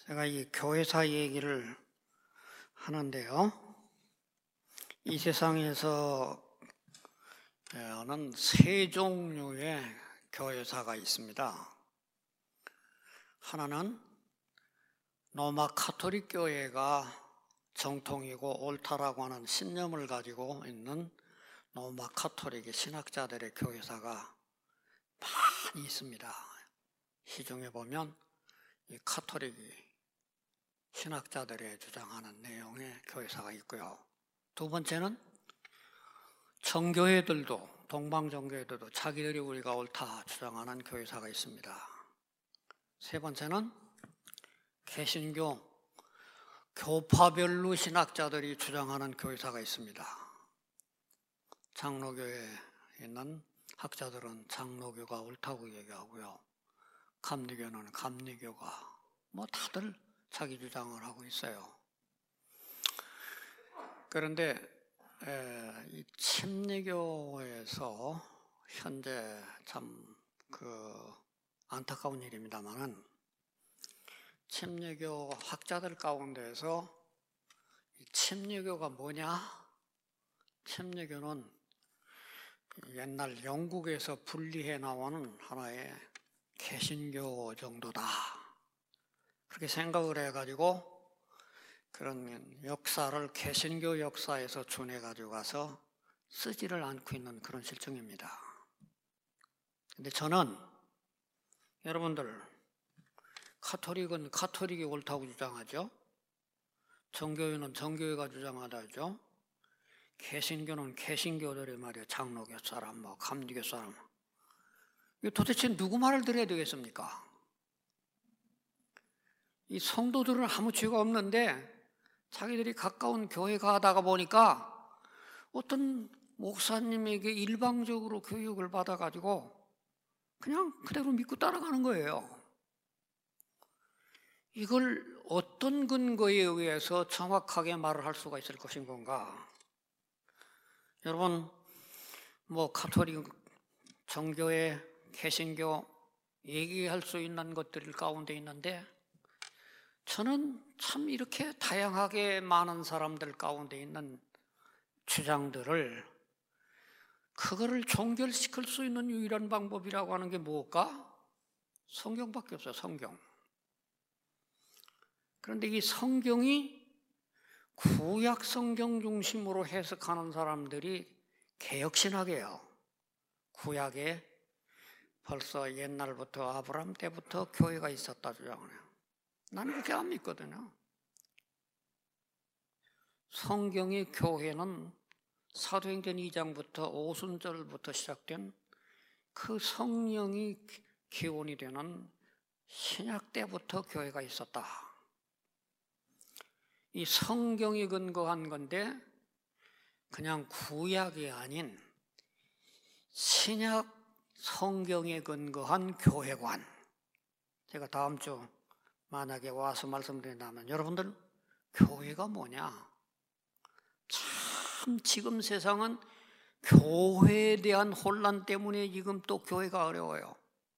제가 이 교회사 얘기를 하는데요. 이 세상에서는 세 종류의 교회사가 있습니다. 하나는 로마 카톨릭 교회가 정통이고 옳다라고 하는 신념을 가지고 있는 로마 카톨릭의 신학자들의 교회사가 많이 있습니다. 시중에 보면 이 카톨릭이 신학자들의 주장하는 내용의 교회사가 있고요. 두 번째는 정교회들도, 동방정교회들도 자기들이 우리가 옳다 주장하는 교회사가 있습니다. 세 번째는 개신교, 교파별로 신학자들이 주장하는 교회사가 있습니다. 장로교에 있는 학자들은 장로교가 옳다고 얘기하고요. 감리교는 감리교가 다들 자기 주장을 하고 있어요. 그런데 이 침례교에서 현재 참 안타까운 일입니다만은 침례교 학자들 가운데서 이 침례교가 뭐냐? 침례교는 옛날 영국에서 분리해 나오는 하나의 개신교 정도다. 그렇게 생각을 해가지고 그런 역사를 개신교 역사에서 준해가지고 가서 쓰지를 않고 있는 그런 실정입니다. 근데 저는 여러분들 카톨릭은 카톨릭이 옳다고 주장하죠. 정교회는 정교회가 주장하다죠. 개신교는 개신교들이 말이에요. 장로교 사람, 감리교 사람. 이거 도대체 누구 말을 들어야 되겠습니까? 이 성도들은 아무 죄가 없는데 자기들이 가까운 교회 가다가 보니까 어떤 목사님에게 일방적으로 교육을 받아가지고 그냥 그대로 믿고 따라가는 거예요. 이걸 어떤 근거에 의해서 정확하게 말을 할 수가 있을 것인 건가? 여러분, 카톨릭, 정교회, 개신교 얘기할 수 있는 것들 가운데 있는데 저는 참 이렇게 다양하게 많은 사람들 가운데 있는 주장들을 그거를 종결시킬 수 있는 유일한 방법이라고 하는 게 뭘까? 성경밖에 없어요. 성경. 그런데 이 성경이 구약 성경 중심으로 해석하는 사람들이 개혁신학이에요. 구약에 벌써 옛날부터 아브라함 때부터 교회가 있었다 주장을 해요. 나는 그렇게 안 믿거든요. 성경의 교회는 사도행전 2장부터 오순절부터 시작된 그 성령이 기원이 되는 신약 때부터 교회가 있었다. 이 성경이 근거한 건데 그냥 구약이 아닌 신약 성경에 근거한 교회관. 제가 다음 주 만약에 와서 말씀드린다면 여러분들 교회가 뭐냐? 참 지금 세상은 교회에 대한 혼란 때문에 지금 또 교회가 어려워요.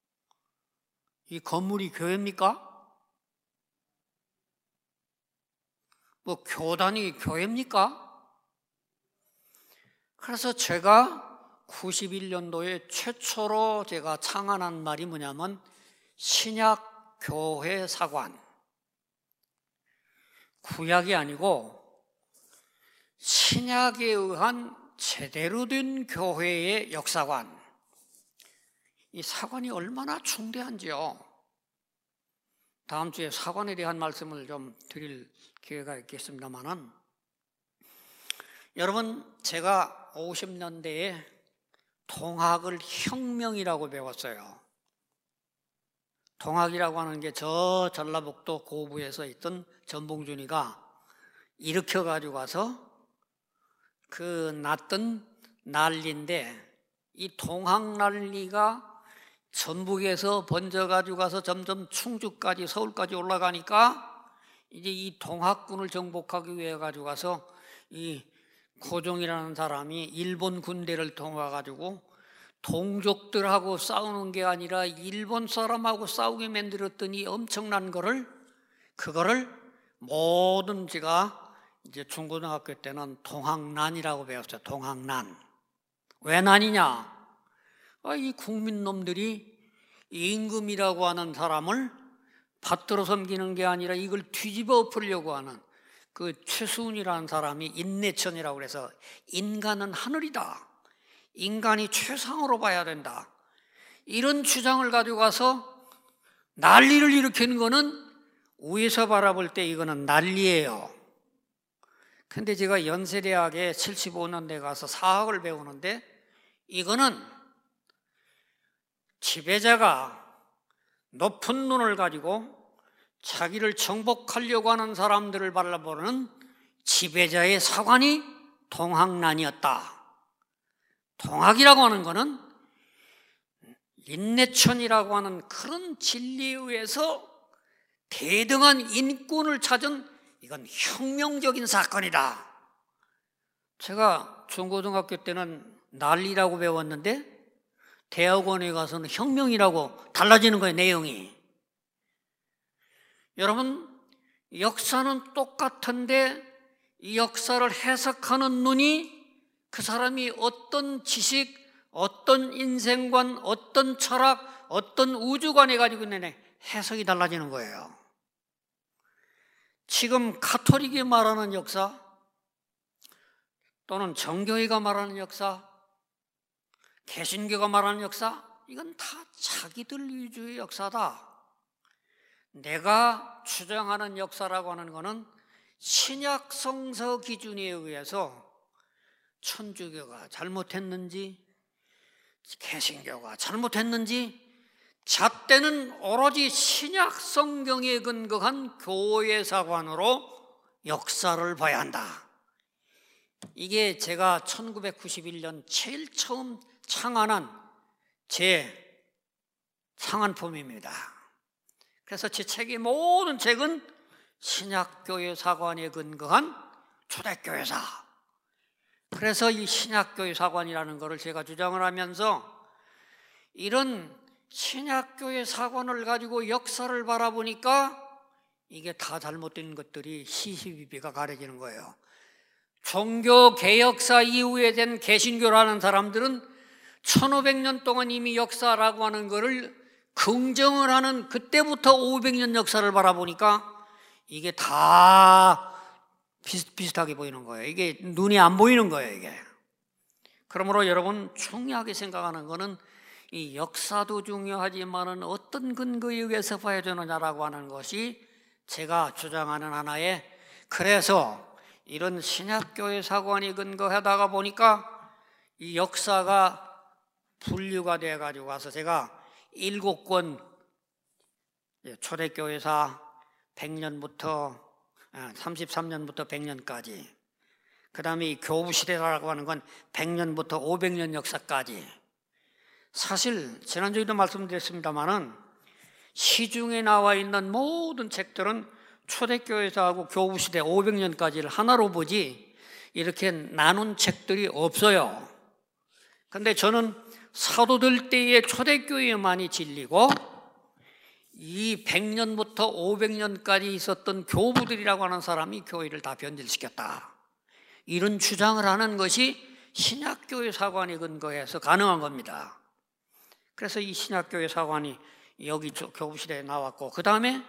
이 건물이 교회입니까? 교단이 교회입니까? 그래서 제가 91년도에 최초로 제가 창안한 말이 뭐냐면 신약 교회 사관. 구약이 아니고 신약에 의한 제대로 된 교회의 역사관. 이 사관이 얼마나 중대한지요. 다음 주에 사관에 대한 말씀을 좀 드릴 기회가 있겠습니다만은 여러분 제가 50년대에 동학을 혁명이라고 배웠어요. 동학이라고 하는 게 저 전라북도 고부에서 있던 전봉준이가 일으켜가지고 와서 났던 난리인데 이 동학 난리가 전북에서 번져가지고 가서 점점 충주까지 서울까지 올라가니까 이제 이 동학군을 정복하기 위해 가지고 가서 이 고종이라는 사람이 일본 군대를 통해가지고 동족들하고 싸우는 게 아니라 일본 사람하고 싸우게 만들었더니 엄청난 거를 그거를 모든 제가 이제 중고등학교 때는 동학난이라고 배웠어요. 동학난. 왜 난이냐? 이 국민놈들이 임금이라고 하는 사람을 받들어 섬기는 게 아니라 이걸 뒤집어 엎으려고 하는 그 최수훈이라는 사람이 인내천이라고 그래서 인간은 하늘이다. 인간이 최상으로 봐야 된다. 이런 주장을 가지고 가서 난리를 일으키는 거는 위에서 바라볼 때 이거는 난리예요. 근데 제가 연세대학에 75년대 가서 사학을 배우는데 이거는 지배자가 높은 눈을 가지고 자기를 정복하려고 하는 사람들을 바라보는 지배자의 사관이 동학난이었다. 동학이라고 하는 것은 인내천이라고 하는 그런 진리에 의해서 대등한 인권을 찾은 이건 혁명적인 사건이다. 제가 중고등학교 때는 난리라고 배웠는데 대학원에 가서는 혁명이라고 달라지는 거예요, 내용이. 여러분, 역사는 똑같은데 이 역사를 해석하는 눈이 그 사람이 어떤 지식, 어떤 인생관, 어떤 철학, 어떤 우주관에 가지고 있는 해석이 달라지는 거예요. 지금 가톨릭이 말하는 역사 또는 정교회가 말하는 역사, 개신교가 말하는 역사, 이건 다 자기들 위주의 역사다. 내가 주장하는 역사라고 하는 것은 신약 성서 기준에 의해서 천주교가 잘못했는지 개신교가 잘못했는지 잣대는 오로지 신약 성경에 근거한 교회 사관으로 역사를 봐야 한다. 이게 제가 1991년 제일 처음 창안한 제 창안품입니다. 그래서 제 책의 모든 책은 신약교회 사관에 근거한 초대교회사. 그래서 이 신약교회 사관이라는 것을 제가 주장을 하면서 이런 신약교회 사관을 가지고 역사를 바라보니까 이게 다 잘못된 것들이 시시비비가 가려지는 거예요. 종교개혁사 이후에 된 개신교라는 사람들은 1500년 동안 이미 역사라고 하는 것을 긍정을 하는 그때부터 500년 역사를 바라보니까 이게 다 비슷비슷하게 보이는 거예요. 이게 눈이 안 보이는 거예요, 이게. 그러므로 여러분 중요하게 생각하는 거는 이 역사도 중요하지만은 어떤 근거에 의해서 봐야 되느냐라고 하는 것이 제가 주장하는 하나의, 그래서 이런 신약교회 사관이 근거하다가 보니까 이 역사가 분류가 돼 가지고 와서 제가 7권 초대교회사 100년부터 33년부터 100년까지, 그 다음에 이 교부시대라고 하는 건 100년부터 500년 역사까지. 사실 지난주에도 말씀드렸습니다마는 시중에 나와 있는 모든 책들은 초대교회사하고 교부시대 500년까지를 하나로 보지 이렇게 나눈 책들이 없어요. 근데 저는 사도들 때의 초대교회만이 진리고 이 100년부터 500년까지 있었던 교부들이라고 하는 사람이 교회를 다 변질시켰다. 이런 주장을 하는 것이 신약교회 사관에 근거해서 가능한 겁니다. 그래서 이 신약교회 사관이 여기 교부시대에 나왔고, 그 다음에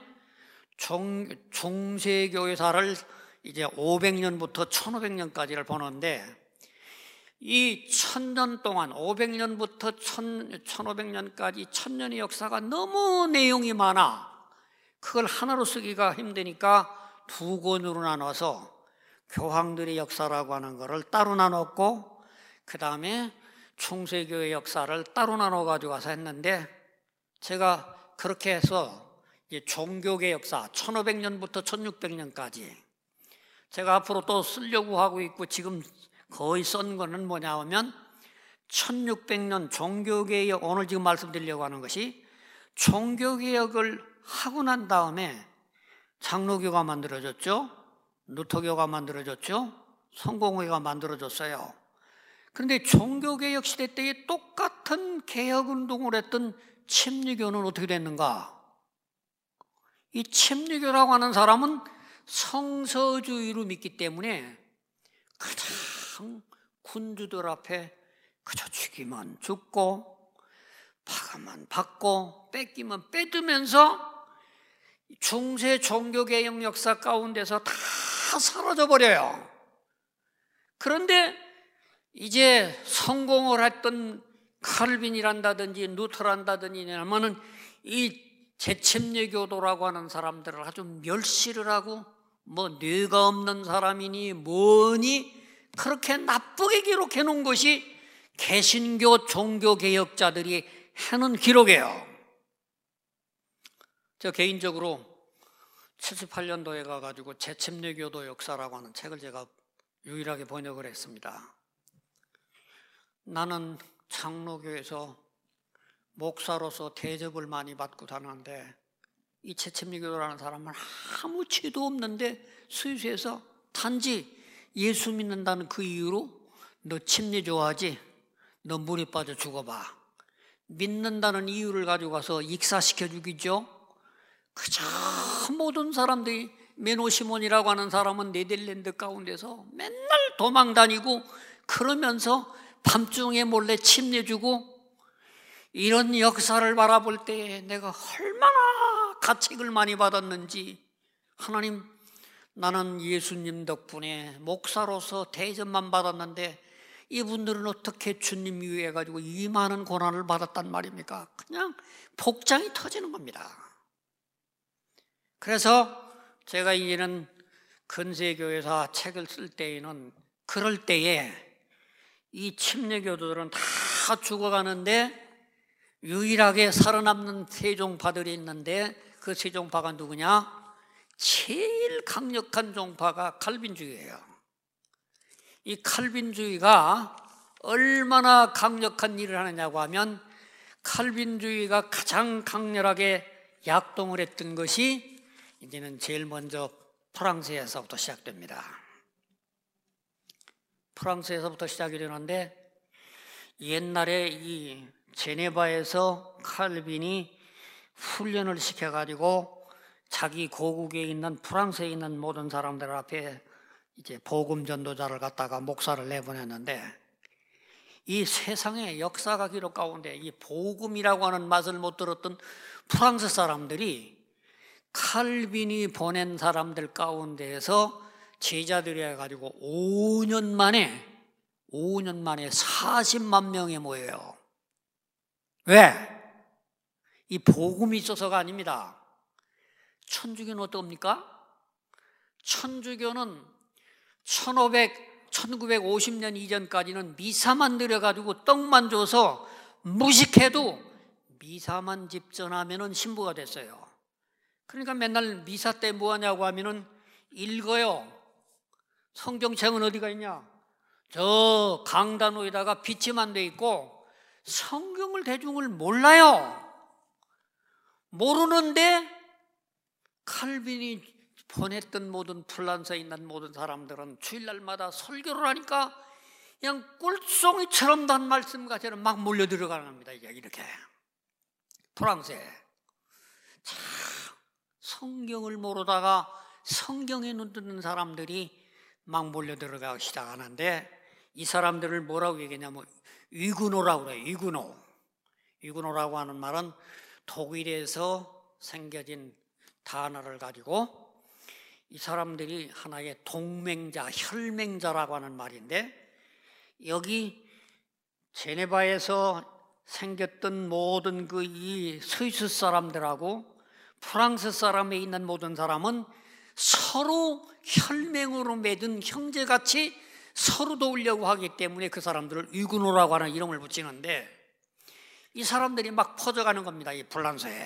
중세교회사를 이제 500년부터 1500년까지를 보는데 이 1000년 동안 500년부터 1500년까지 1000년의 역사가 너무 내용이 많아. 그걸 하나로 쓰기가 힘드니까 2권으로 나눠서 교황들의 역사라고 하는 것을 따로 나눴고, 그 다음에 중세교회 역사를 따로 나눠 가지고 와서 했는데, 제가 그렇게 해서 이제 종교계 역사 1500년부터 1600년까지 제가 앞으로 또 쓰려고 하고 있고 지금 거의 쓴 거는 뭐냐 하면 1600년 종교개혁, 오늘 지금 말씀드리려고 하는 것이 종교개혁을 하고 난 다음에 장로교가 만들어졌죠. 루터교가 만들어졌죠. 성공회가 만들어졌어요. 그런데 종교개혁 시대 때에 똑같은 개혁운동을 했던 침례교는 어떻게 됐는가? 이 침례교라고 하는 사람은 성서주의로 믿기 때문에 그냥 군주들 앞에 그저 죽이면 죽고 박으면 받고 뺏기면 뺏으면서 중세 종교개혁 역사 가운데서 다 사라져버려요. 그런데 이제 성공을 했던 칼빈이란다든지 루터란다든지 하면은 이 재침례교도라고 하는 사람들을 아주 멸시를 하고 뭐 뇌가 없는 사람이니 뭐니 그렇게 나쁘게 기록해 놓은 것이 개신교 종교개혁자들이 해놓은 기록이에요. 저 개인적으로 78년도에 가가지고 재침례교도 역사라고 하는 책을 제가 유일하게 번역을 했습니다. 나는 장로교에서 목사로서 대접을 많이 받고 다녔는데 이 재침례교도라는 사람은 아무 죄도 없는데 스위스에서 단지 예수 믿는다는 그 이유로 너 침례 좋아하지? 너 물에 빠져 죽어봐. 믿는다는 이유를 가지고 가서 익사시켜 주기죠. 그저 모든 사람들이 메노시몬이라고 하는 사람은 네덜란드 가운데서 맨날 도망 다니고 그러면서 밤중에 몰래 침례 주고 이런 역사를 바라볼 때 내가 얼마나 가책을 많이 받았는지 하나님, 나는 예수님 덕분에 목사로서 대접만 받았는데 이분들은 어떻게 주님 위해가지고 이 많은 고난을 받았단 말입니까? 그냥 복장이 터지는 겁니다. 그래서 제가 이제는 근세교회사 책을 쓸 때에는 그럴 때에 이 침례교도들은 다 죽어가는데 유일하게 살아남는 세종파들이 있는데 그 세종파가 누구냐? 제일 강력한 종파가 칼빈주의예요. 이 칼빈주의가 얼마나 강력한 일을 하느냐고 하면 칼빈주의가 가장 강렬하게 약동을 했던 것이 이제는 제일 먼저 프랑스에서부터 시작됩니다. 프랑스에서부터 시작이 되는데 옛날에 이 제네바에서 칼빈이 훈련을 시켜가지고 자기 고국에 있는 프랑스에 있는 모든 사람들 앞에 이제 복음 전도자를 갖다가 목사를 내보냈는데 이 세상의 역사가 기록 가운데 이 복음이라고 하는 맛을 못 들었던 프랑스 사람들이 칼빈이 보낸 사람들 가운데에서 제자들이 해가지고 5년 만에 40만 명이 모여요. 왜? 이 복음이 있어서가 아닙니다. 천주교는 어떻습니까? 천주교는 1950년 이전까지는 미사만 드려가지고 떡만 줘서 무식해도 미사만 집전하면은 신부가 됐어요. 그러니까 맨날 미사 때 뭐 하냐고 하면은 읽어요. 성경책은 어디가 있냐? 저 강단 위에다가 비치만 돼 있고 성경을 대중을 몰라요. 모르는데 칼빈이 보냈던 모든 플란스에 있는 모든 사람들은 주일날마다 설교를 하니까 그냥 꿀송이처럼 단 말씀같이는 막 몰려 들어가는 겁니다. 이렇게 프랑스에 참 성경을 모르다가 성경에 눈 뜨는 사람들이 막 몰려 들어가기 시작하는데 이 사람들을 뭐라고 얘기하냐면 위구노라고 그래요. 위구노라고 하는 말은 독일에서 생겨진 단어를 가지고 이 사람들이 하나의 동맹자, 혈맹자라고 하는 말인데 여기 제네바에서 생겼던 모든 그 이 스위스 사람들하고 프랑스 사람에 있는 모든 사람은 서로 혈맹으로 맺은 형제같이 서로 도우려고 하기 때문에 그 사람들을 위구노라고 하는 이름을 붙이는데 이 사람들이 막 퍼져가는 겁니다. 이 프랑스에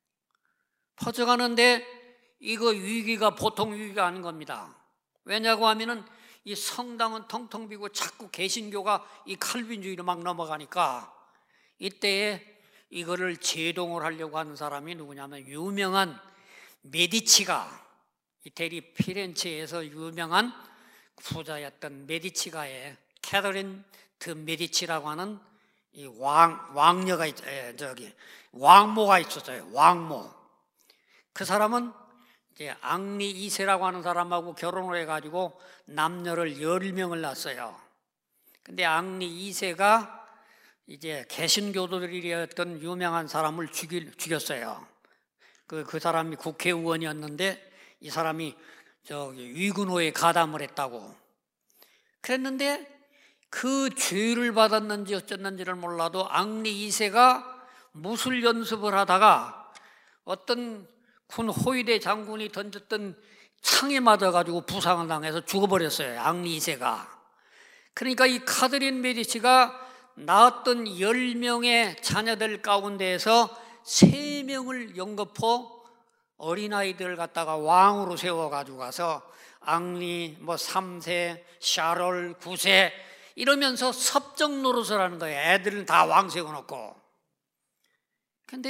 퍼져가는데 이거 위기가 보통 위기가 아닌 겁니다. 왜냐고 하면은 이 성당은 텅텅 비고 자꾸 개신교가 이 칼빈주의로 막 넘어가니까 이때에 이거를 제동을 하려고 하는 사람이 누구냐면 유명한 메디치가 이태리 피렌체에서 유명한 부자였던 메디치가의 캐서린 드 메디치라고 하는 이 왕녀가 왕모가 있었어요. 왕모. 그 사람은 이제 앙리 2세라고 하는 사람하고 결혼을 해가지고 남녀를 10명을 낳았어요. 근데 앙리 2세가 이제 개신교도들이었던 유명한 사람을 죽였어요. 그 사람이 국회의원이었는데 이 사람이 위군호에 가담을 했다고. 그랬는데 그 죄를 받았는지 어쨌는지를 몰라도 앙리 2세가 무술 연습을 하다가 어떤 군 호위대 장군이 던졌던 창에 맞아가지고 부상을 당해서 죽어버렸어요. 앙리 2세가. 그러니까 이 카드린 메디치가 낳았던 10명의 자녀들 가운데에서 3명을 연거푸 어린아이들을 갖다가 왕으로 세워가지고 가서 앙리 3세, 샤롤 9세 이러면서 섭정 노릇을 하는 거예요. 애들은 다 왕 세워놓고. 근데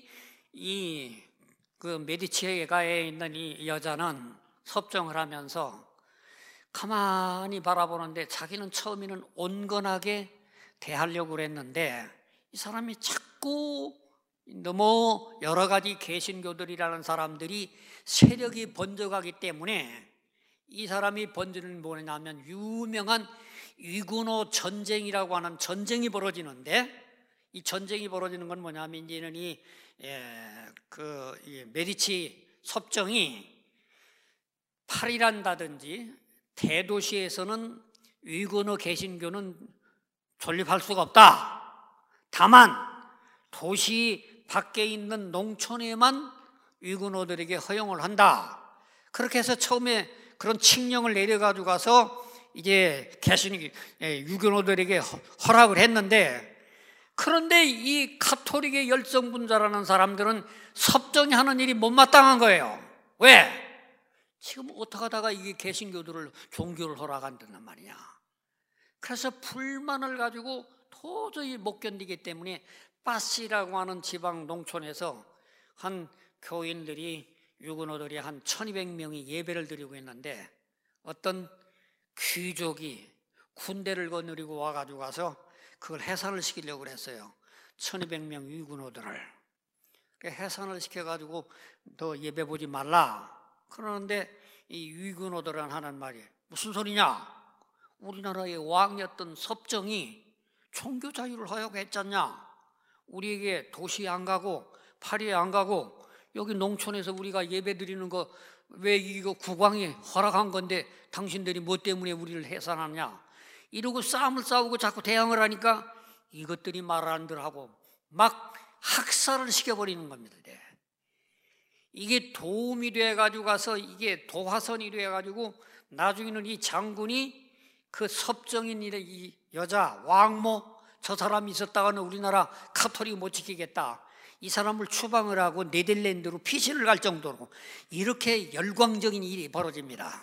그 메디치가에 있는 이 여자는 섭정을 하면서 가만히 바라보는데 자기는 처음에는 온건하게 대하려고 그랬는데 이 사람이 자꾸 너무 여러 가지 개신교들이라는 사람들이 세력이 번져가기 때문에 이 사람이 번지는 뭐냐면 유명한 위군호 전쟁이라고 하는 전쟁이 벌어지는데 이 전쟁이 벌어지는 건 뭐냐면 이제는 이 메디치 섭정이 파리란다든지 대도시에서는 위군호 개신교는 존립할 수가 없다. 다만 도시 밖에 있는 농촌에만 위군호들에게 허용을 한다. 그렇게 해서 처음에 그런 칙령을 내려가지고 가서 이제 위군호들에게 허락을 했는데, 그런데 이 가톨릭의 열성분자라는 사람들은 섭정이 하는 일이 못마땅한 거예요. 왜? 지금 어떻게 하다가 이게 개신교들을 종교를 허락한단 말이냐. 그래서 불만을 가지고 도저히 못 견디기 때문에 빠시라고 하는 지방 농촌에서 한 교인들이 위군호들이 한 1200명이 예배를 드리고 있는데 어떤 귀족이 군대를 거느리고 와가지고 가서 그걸 해산을 시키려고 그랬어요. 1200명 위군호들을. 해산을 시켜가지고 너 예배 보지 말라. 그러는데 이 위군호들은 하는 말이 무슨 소리냐? 우리나라의 왕이었던 섭정이 종교 자유를 허용했잖냐? 우리에게 도시에 안 가고 파리에 안 가고 여기 농촌에서 우리가 예배 드리는 거 왜 이거 국왕이 허락한 건데 당신들이 뭐 때문에 우리를 해산하냐? 이러고 싸움을 싸우고 자꾸 대항을 하니까 이것들이 말 안 들하고 막 학살을 시켜버리는 겁니다. 이게 도움이 돼가지고 가서 이게 도화선이 돼가지고 나중에는 이 장군이 그 섭정인 이 여자 왕모 저 사람이 있었다가는 우리나라 가톨릭 못 지키겠다. 이 사람을 추방을 하고 네덜란드로 피신을 갈 정도로 이렇게 열광적인 일이 벌어집니다.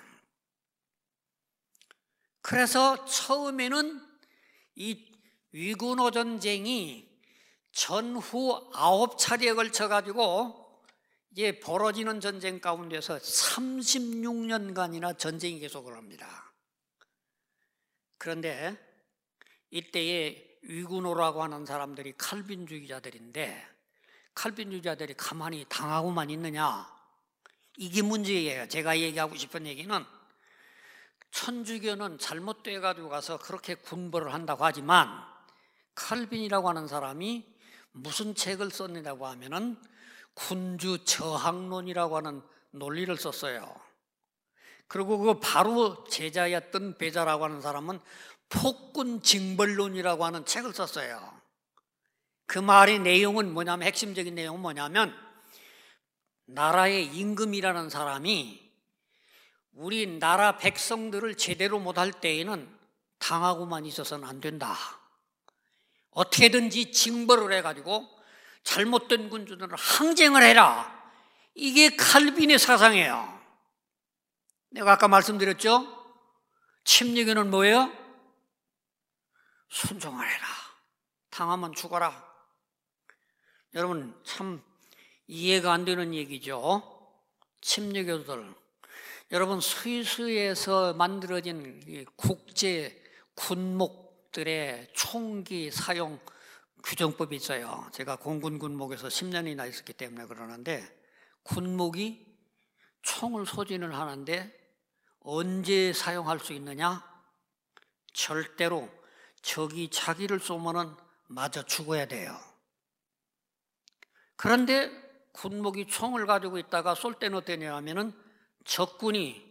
그래서 처음에는 이 위군호 전쟁이 전후 9차례에 걸쳐가지고 이제 벌어지는 전쟁 가운데서 36년간이나 전쟁이 계속을 합니다. 그런데 이때에 위군호라고 하는 사람들이 칼빈주의자들인데 칼빈주의자들이 가만히 당하고만 있느냐? 이게 문제예요. 제가 얘기하고 싶은 얘기는 천주교는 잘못돼 가지고 가서 그렇게 군벌을 한다고 하지만 칼빈이라고 하는 사람이 무슨 책을 썼느냐고 하면은 군주 저항론이라고 하는 논리를 썼어요. 그리고 그 바로 제자였던 베자라고 하는 사람은 폭군 징벌론이라고 하는 책을 썼어요. 그 말의 내용은 뭐냐면 핵심적인 내용은 뭐냐면 나라의 임금이라는 사람이 우리나라 백성들을 제대로 못할 때에는 당하고만 있어서는 안 된다. 어떻게든지 징벌을 해가지고 잘못된 군주들을 항쟁을 해라. 이게 칼빈의 사상이에요. 내가 아까 말씀드렸죠? 침례교는 뭐예요? 순종을 해라. 당하면 죽어라. 여러분 참 이해가 안 되는 얘기죠. 침례교들. 여러분 스위스에서 만들어진 국제 군목들의 총기 사용 규정법이 있어요. 제가 공군 군목에서 10년이나 있었기 때문에 그러는데 군목이 총을 소진을 하는데 언제 사용할 수 있느냐? 절대로 적이 자기를 쏘면은 맞아 죽어야 돼요. 그런데 군목이 총을 가지고 있다가 쏠 때는 어떠냐 하면은 적군이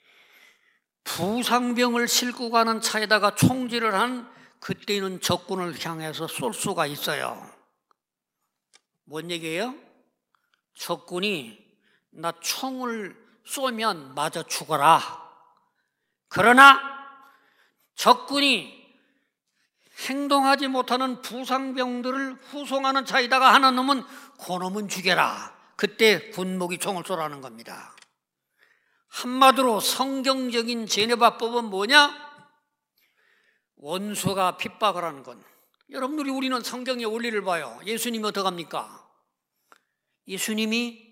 부상병을 싣고 가는 차에다가 총질을 한 그때는 적군을 향해서 쏠 수가 있어요. 뭔 얘기예요? 적군이 나 총을 쏘면 맞아 죽어라. 그러나 적군이 행동하지 못하는 부상병들을 후송하는 차에다가 하나 놈은 그놈은 죽여라. 그때 군목이 총을 쏘라는 겁니다. 한마디로 성경적인 제네바법은 뭐냐? 원수가 핍박을 하는 건, 여러분들이 우리는 성경의 원리를 봐요. 예수님이 어떡합니까? 예수님이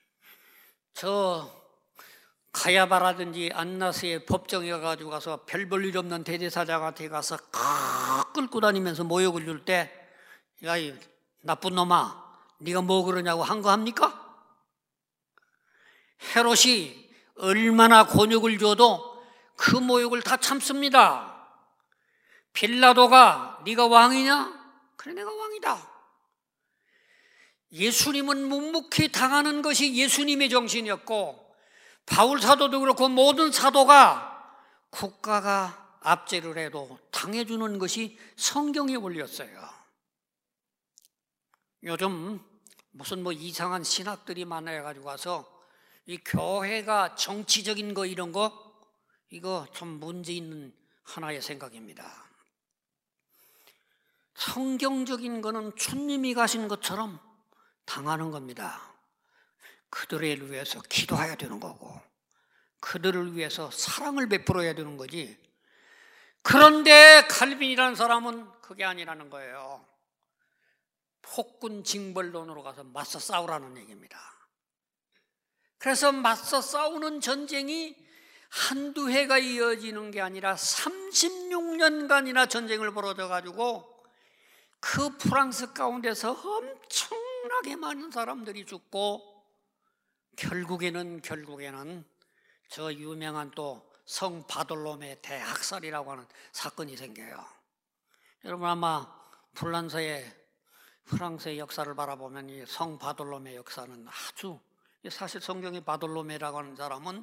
저 가야바라든지 안나스의 법정에 가지고 가서 별 볼 일 없는 대제사장한테 가서 끌고 다니면서 모욕을 줄 때, 야, 이 나쁜 놈아, 네가 뭐 그러냐고 한 거 합니까? 헤롯이 얼마나 곤욕을 줘도 그 모욕을 다 참습니다. 빌라도가 네가 왕이냐? 그래, 내가 왕이다. 예수님은 묵묵히 당하는 것이 예수님의 정신이었고, 바울 사도도 그렇고 모든 사도가 국가가 압제를 해도 당해주는 것이 성경의 원리였어요. 요즘 무슨 뭐 이상한 신학들이 많아가지고 와서 이 교회가 정치적인 거 이런 거, 이거 좀 문제 있는 하나의 생각입니다. 성경적인 거는 주님이 가신 것처럼 당하는 겁니다. 그들을 위해서 기도해야 되는 거고, 그들을 위해서 사랑을 베풀어야 되는 거지. 그런데 칼빈이라는 사람은 그게 아니라는 거예요. 폭군 징벌론으로 가서 맞서 싸우라는 얘기입니다. 그래서 맞서 싸우는 전쟁이 한두 해가 이어지는 게 아니라 36년간이나 전쟁을 벌어져가지고 그 프랑스 가운데서 엄청나게 많은 사람들이 죽고, 결국에는 저 유명한 또 성 바돌롬의 대학살이라고 하는 사건이 생겨요. 여러분 아마 프랑스의 역사를 바라보면 이 성 바돌롬의 역사는 아주, 사실 성경의 바돌로메라고 하는 사람은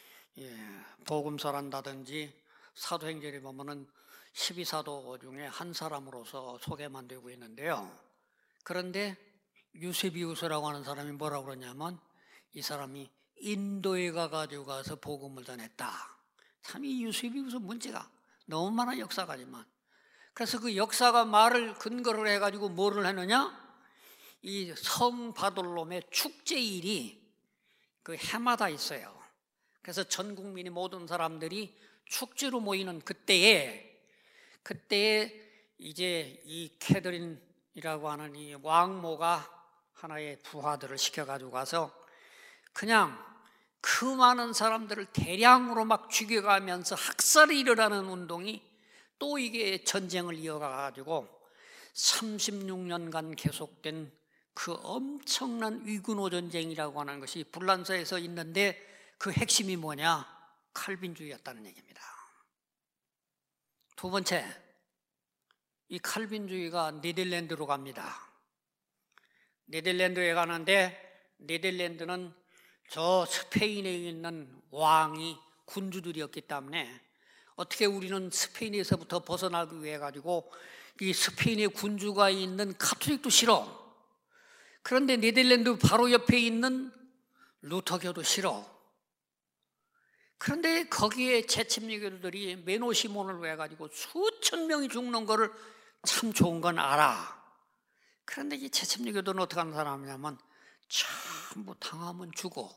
복음서란다든지 사도행전에 보면은 12사도 중에 한 사람으로서 소개만 되고 있는데요. 그런데 유세비우스라고 하는 사람이 뭐라고 그러냐면, 이 사람이 인도에 가가지고 가서 복음을 전했다. 참 이 유세비우스 문제가 너무 많아, 역사가지만. 그래서 그 역사가 말을 근거를 해가지고 뭐를 했느냐? 이 성 바돌롬의 축제일이 그 해마다 있어요. 그래서 전 국민이 모든 사람들이 축제로 모이는 그때에 이제 이 캐더린이라고 하는 이 왕모가 하나의 부하들을 시켜가지고 가서 그냥 그 많은 사람들을 대량으로 막 죽여가면서 학살이 일어나는 운동이 또 이게 전쟁을 이어가가지고 36년간 계속된 그 엄청난 위근호 전쟁이라고 하는 것이 불란서에서 있는데, 그 핵심이 뭐냐? 칼빈주의였다는 얘기입니다. 두 번째, 이 칼빈주의가 네덜란드로 갑니다. 네덜란드에 가는데, 네덜란드는 저 스페인에 있는 왕이 군주들이었기 때문에 어떻게 우리는 스페인에서부터 벗어나기 위해 가지고 이 스페인의 군주가 있는 가톨릭도 싫어. 그런데 네덜란드 바로 옆에 있는 루터교도 싫어. 그런데 거기에 재침례교도들이 메노시몬을 왜 가지고 수천 명이 죽는 거를 참 좋은 건 알아. 그런데 이 재침례교도는 어떻게 하는 사람이냐면 전부 당하면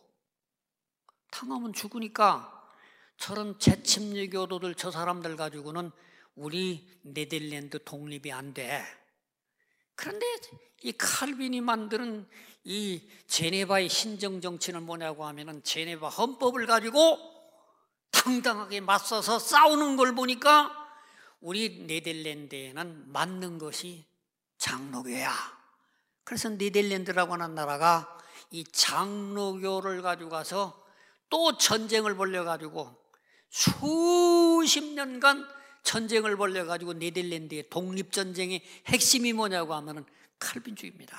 죽으니까 저런 재침례교도들, 저 사람들 가지고는 우리 네덜란드 독립이 안 돼. 그런데 이 칼빈이 만드는 이 제네바의 신정 정치는 뭐냐고 하면은 제네바 헌법을 가지고 당당하게 맞서서 싸우는 걸 보니까 우리 네덜란드에는 맞는 것이 장로교야. 그래서 네덜란드라고 하는 나라가 이 장로교를 가지고 가서 또 전쟁을 벌여가지고 수십 년간 전쟁을 벌여가지고 네덜란드의 독립전쟁의 핵심이 뭐냐고 하면은 칼빈주의입니다.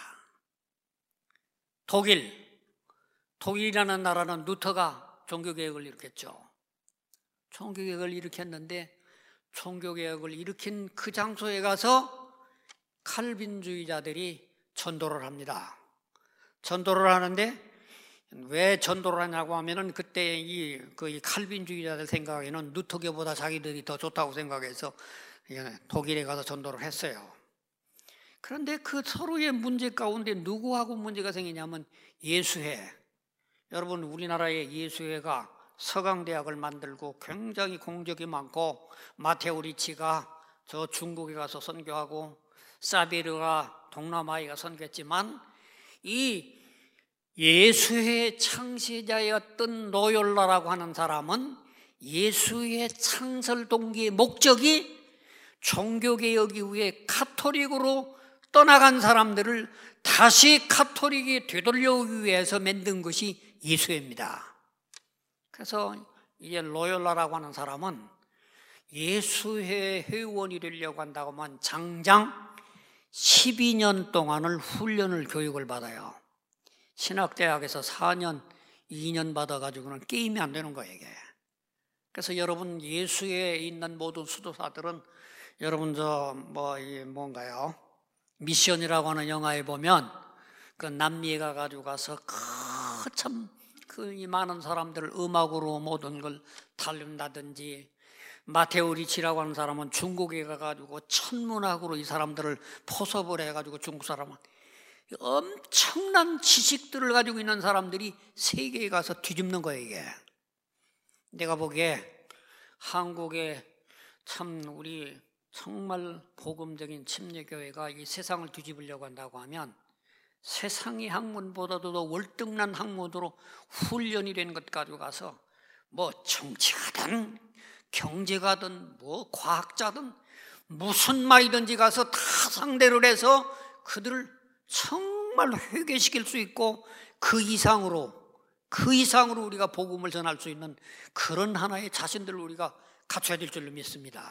독일이라는 나라는 루터가 종교개혁을 일으켰죠. 종교개혁을 일으켰는데 종교개혁을 일으킨 그 장소에 가서 칼빈주의자들이 전도를 합니다. 전도를 하는데 왜 전도를 하냐고 하면은 그때 이 칼빈주의자들 생각에는 루터교보다 자기들이 더 좋다고 생각해서 독일에 가서 전도를 했어요. 그런데 그 서로의 문제 가운데 누구하고 문제가 생기냐면 예수회. 여러분, 우리나라의 예수회가 서강대학을 만들고 굉장히 공적이 많고, 마테오 리치가 저 중국에 가서 선교하고 사베르가 동남아에 가서 선교했지만, 이 예수의 창시자였던 로욜라라고 하는 사람은 예수의 창설 동기의 목적이 종교개혁 이후에 카톨릭으로 떠나간 사람들을 다시 카톨릭이 되돌려오기 위해서 만든 것이 예수회입니다. 그래서 이제 로욜라라고 하는 사람은 예수회 회원이 되려고 한다고 하면 장장 12년 동안을 훈련을 교육을 받아요. 신학대학에서 4년, 2년 받아가지고는 게임이 안 되는 거예요, 이게. 그래서 여러분, 예수에 있는 모든 수도사들은 여러분 뭔가요? 미션이라고 하는 영화에 보면 그 남미에 가가지고 가서 이 많은 사람들을 음악으로 모든 걸 달린다든지, 마테오 리치라고 하는 사람은 중국에 가가지고 천문학으로 이 사람들을 포섭을 해가지고 중국 사람은 엄청난 지식들을 가지고 있는 사람들이 세계에 가서 뒤집는 거예요, 이게. 내가 보기에 한국에 참 우리 정말 복음적인 침례교회가 이 세상을 뒤집으려고 한다고 하면 세상의 학문보다도 더 월등한 학문으로 훈련이 된 것 가지고 가서 뭐 정치가든 경제가든 뭐 과학자든 무슨 말이든지 가서 다 상대를 해서 그들을 정말 회개시킬 수 있고 그 이상으로 우리가 복음을 전할 수 있는 그런 하나의 자신들을 우리가 갖춰야 될 줄로 믿습니다.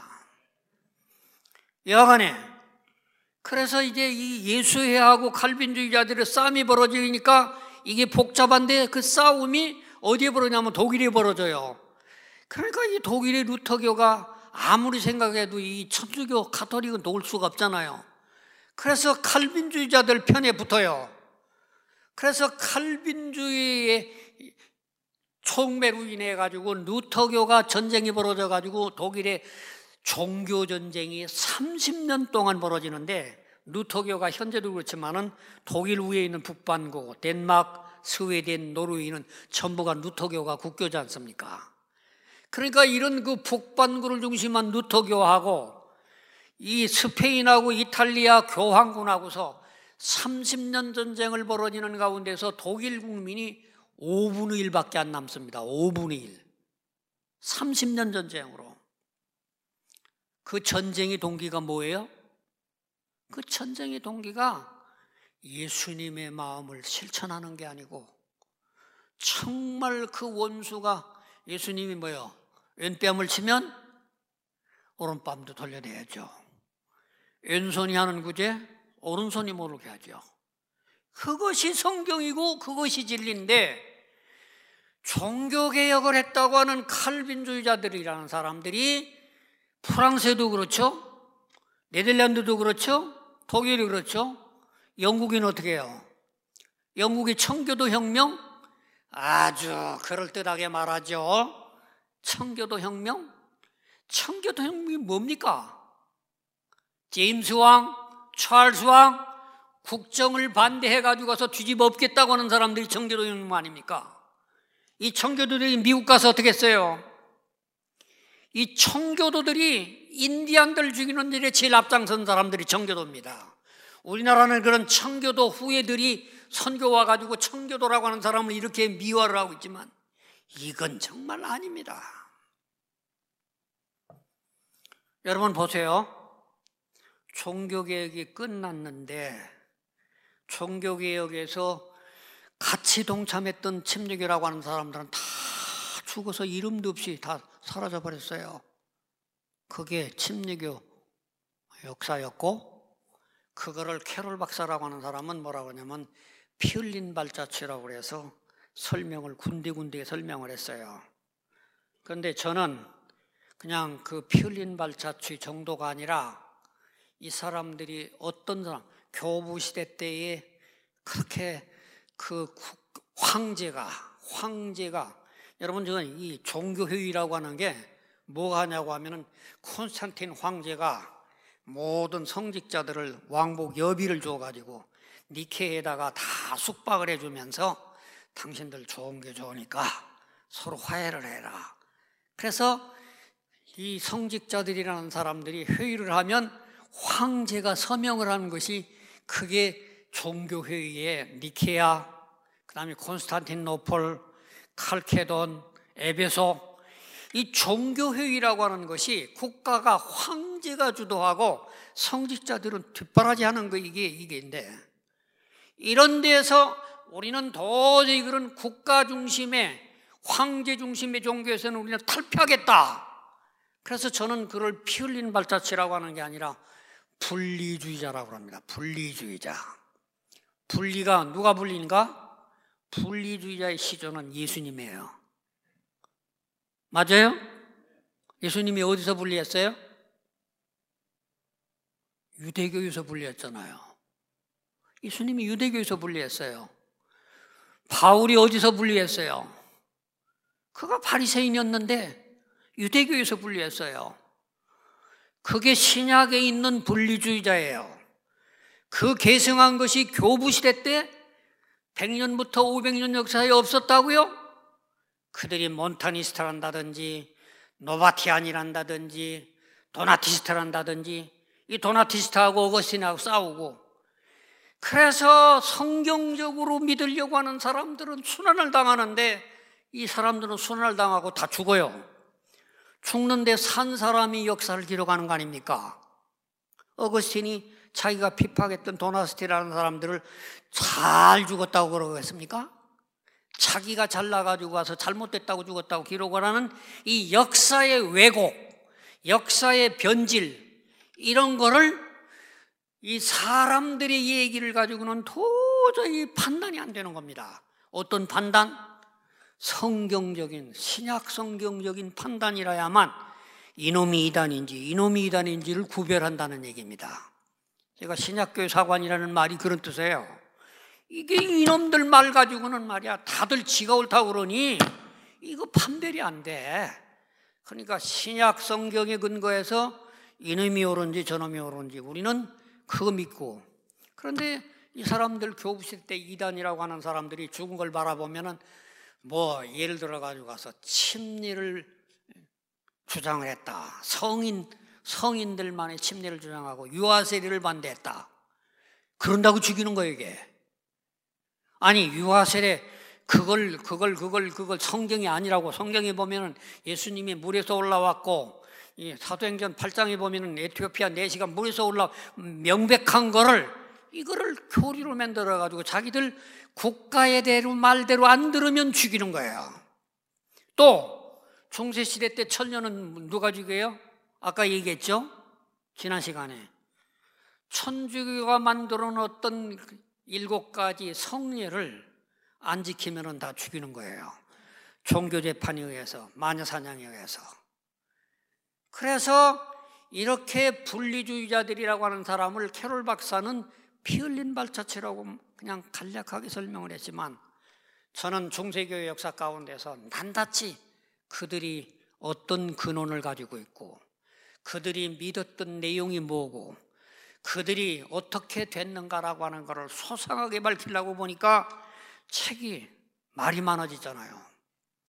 여하간에 그래서 이제 이 예수회하고 칼빈주의자들의 싸움이 벌어지니까 이게 복잡한데 그 싸움이 어디에 벌어지냐면 독일에 벌어져요. 그러니까 이 독일의 루터교가 아무리 생각해도 이 천주교 가톨릭은 놓을 수가 없잖아요. 그래서 칼빈주의자들 편에 붙어요. 그래서 칼빈주의의 촉매로 인해 가지고 루터교가 전쟁이 벌어져 가지고 독일의 종교 전쟁이 30년 동안 벌어지는데, 루터교가 현재도 그렇지만은 독일 위에 있는 북반구, 덴마크, 스웨덴, 노르웨이는 전부가 루터교가 국교지 않습니까? 그러니까 이런 그 북반구를 중심한 루터교하고 이 스페인하고 이탈리아 교황군하고서 30년 전쟁을 벌어지는 가운데서 독일 국민이 5분의 1밖에 안 남습니다. 5분의 1. 30년 전쟁으로. 그 전쟁의 동기가 뭐예요? 그 전쟁의 동기가 예수님의 마음을 실천하는 게 아니고 정말 그 원수가 예수님이 뭐예요? 왼뺨을 치면 오른뺨도 돌려내야죠. 왼손이 하는 구제 오른손이 모르게 하죠. 그것이 성경이고 그것이 진리인데, 종교개혁을 했다고 하는 칼빈주의자들이라는 사람들이 프랑스에도 그렇죠, 네덜란드도 그렇죠, 독일이 그렇죠, 영국은 어떻게 해요? 영국의 청교도 혁명? 아주 그럴듯하게 말하죠. 청교도 혁명? 청교도 혁명이 뭡니까? 제임스 왕, 찰스 왕 국정을 반대해가지고 가서 뒤집어 엎겠다고 하는 사람들이 청교도 혁명 아닙니까? 이 청교도들이 미국 가서 어떻게 했어요? 이 청교도들이 인디안들 죽이는 일에 제일 앞장선 사람들이 청교도입니다. 우리나라는 그런 청교도 후예들이 선교 와가지고 청교도라고 하는 사람을 이렇게 미화를 하고 있지만 이건 정말 아닙니다. 여러분 보세요. 종교개혁이 끝났는데 종교개혁에서 같이 동참했던 침례교라고 하는 사람들은 다 죽어서 이름도 없이 다 사라져 버렸어요. 그게 침례교 역사였고, 그거를 캐롤 박사라고 하는 사람은 뭐라고 하냐면 피 흘린 발자취라고 그래서 설명을 군데군데 설명을 했어요. 그런데 저는 그냥 그 피 흘린 발자취 정도가 아니라 이 사람들이 어떤 사람, 교부 시대 때에 그렇게 그 황제가 여러분, 저는 이 종교회의라고 하는 게 뭐가 하냐고 하면은 콘스탄틴 황제가 모든 성직자들을 왕복 여비를 줘가지고 니케에다가 다 숙박을 해주면서 당신들 좋은 게 좋으니까 서로 화해를 해라. 그래서 이 성직자들이라는 사람들이 회의를 하면 황제가 서명을 하는 것이, 그게 종교회의의 니케아, 그 다음에 콘스탄티노플, 칼케돈, 에베소, 이 종교회의라고 하는 것이 국가가 황제가 주도하고 성직자들은 뒷바라지하는 거, 이게인데, 이런 데에서 우리는 도저히 그런 국가 중심의, 황제 중심의 종교에서는 우리는 탈피하겠다. 그래서 저는 그걸 피 흘린 발자취라고 하는 게 아니라 분리주의자라고 합니다. 분리주의자. 분리가 누가 분리인가? 분리주의자의 시조는 예수님이에요. 맞아요? 예수님이 어디서 분리했어요? 유대교에서 분리했잖아요. 예수님이 유대교에서 분리했어요. 바울이 어디서 분리했어요? 그가 바리새인이었는데 유대교에서 분리했어요. 그게 신약에 있는 분리주의자예요. 그 계승한 것이 교부시대 때 100년부터 500년 역사에 없었다고요? 그들이 몬타니스트란다든지 노바티안이란다든지 도나티스트란다든지, 이 도나티스트하고 어거스틴하고 싸우고, 그래서 성경적으로 믿으려고 하는 사람들은 순환을 당하는데 이 사람들은 순환을 당하고 다 죽어요. 죽는데 산 사람이 역사를 기록하는 거 아닙니까? 어거스틴이 자기가 핍박했던 도나티스트라는 사람들을 잘 죽었다고 그러겠습니까? 자기가 잘나가지고 와서 잘못됐다고 죽었다고 기록을 하는 이 역사의 왜곡, 역사의 변질, 이런 거를 이 사람들의 얘기를 가지고는 도저히 판단이 안 되는 겁니다. 어떤 판단? 성경적인, 신약 성경적인 판단이라야만 이놈이 이단인지를 구별한다는 얘기입니다. 제가 신약교회 사관이라는 말이 그런 뜻이에요. 이게 이놈들 말 가지고는 말이야, 다들 지가 옳다고 그러니 이거 판별이 안 돼. 그러니까 신약 성경에 근거해서 이놈이 옳은지 저놈이 옳은지 우리는 그거 믿고, 그런데 이 사람들 교부시대 때 이단이라고 하는 사람들이 죽은 걸 바라보면은 뭐 예를 들어 가지고 가서 침례를 주장을 했다. 성인들만의 침례를 주장하고 유아세례를 반대했다. 그런다고 죽이는 거예요, 이게. 아니, 유아세례 그걸 성경이 아니라고. 성경에 보면은 예수님이 물에서 올라왔고, 이 사도행전 8장에 보면은 에티오피아 4시간 물에서 명백한 거를, 이거를 교리로 만들어 가지고 자기들 국가의 대로 말대로 안 들으면 죽이는 거예요. 또 중세시대 때 천년은 누가 죽여요? 아까 얘기했죠? 지난 시간에 천주교가 만들어 놓았던 7가지 성례를 안 지키면 다 죽이는 거예요. 종교재판에 의해서, 마녀사냥에 의해서. 그래서 이렇게 분리주의자들이라고 하는 사람을 캐롤 박사는 피 흘린 발자취라고 그냥 간략하게 설명을 했지만, 저는 중세교회 역사 가운데서 낱낱이 그들이 어떤 근원을 가지고 있고, 그들이 믿었던 내용이 뭐고, 그들이 어떻게 됐는가라고 하는 것을 소상하게 밝히려고 보니까 책이 말이 많아지잖아요.